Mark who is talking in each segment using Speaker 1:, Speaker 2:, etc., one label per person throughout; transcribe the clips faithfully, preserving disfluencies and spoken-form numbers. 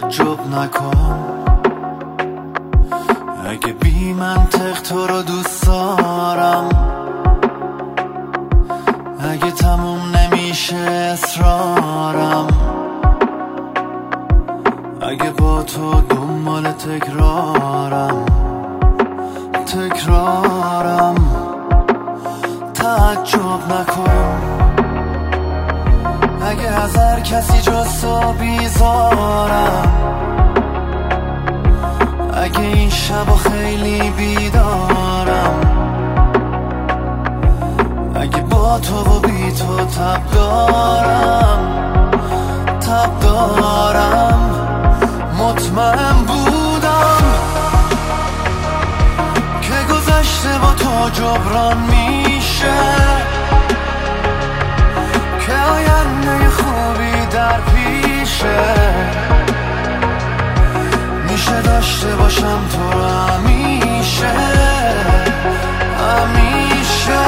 Speaker 1: تعجب نکن اگه بی منطق تو رو دوست دارم، اگه تموم نمیشه اصرارم، اگه با تو دنبال تکرارم تکرارم تعجب نکن اگه از هر کسی جز تو بیزارم، اگه این شبا خیلی بیدارم، اگه با تو و بی تو تب دارم تب دارم. مطمئن بودم که گذشته با تو جبران میشه، که آینده خوبی در پیشه، میشه داشته باشم تو رو همیشه همیشه.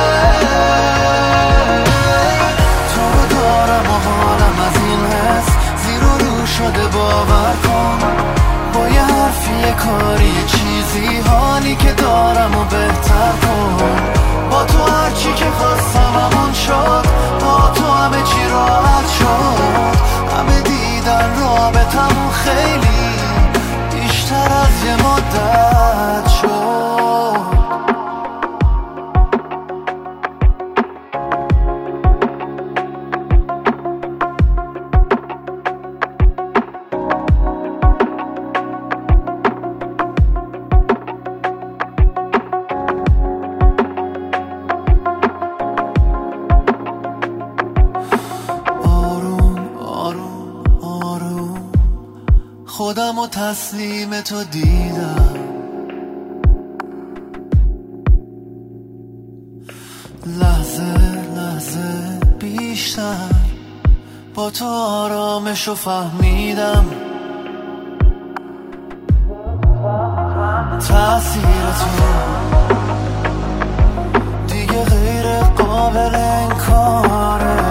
Speaker 1: تو رو دارم و حالم از این حس زیر و رو شده، باور کن با یه حرفی یه کاری یه چیزی حالی که دارم و بهتر کن. با تو هرچی که خواستم همون شد، با تو همه چی راحت شد، همه دیدن رابطمون خیلی بیشتر از یه مدت شد. خودم و تسلیم تو دیدم، لحظه لحظه بیشتر با تو آرامشو فهمیدم. تأثیر تو دیگه غیر قابل انکاره،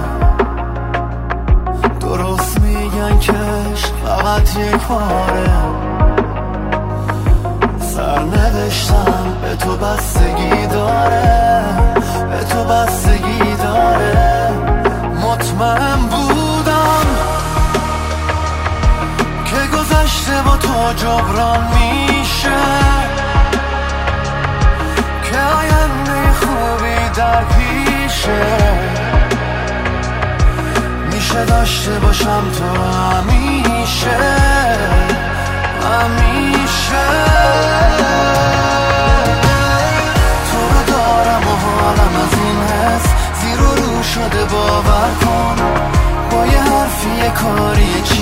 Speaker 1: درست میگن که فقط یک باره، سرنوشتم به تو بستگی داره به تو بستگی داره. مطمئن بودم که گذشته با تو جبران میشه، که آینده خوبی در پیشه، میشه داشته باشم تو همیشه همیشه. تو رو دارم و حالم از این حس زیر و رو شده، باور کن با یه حرفی یه کاری یه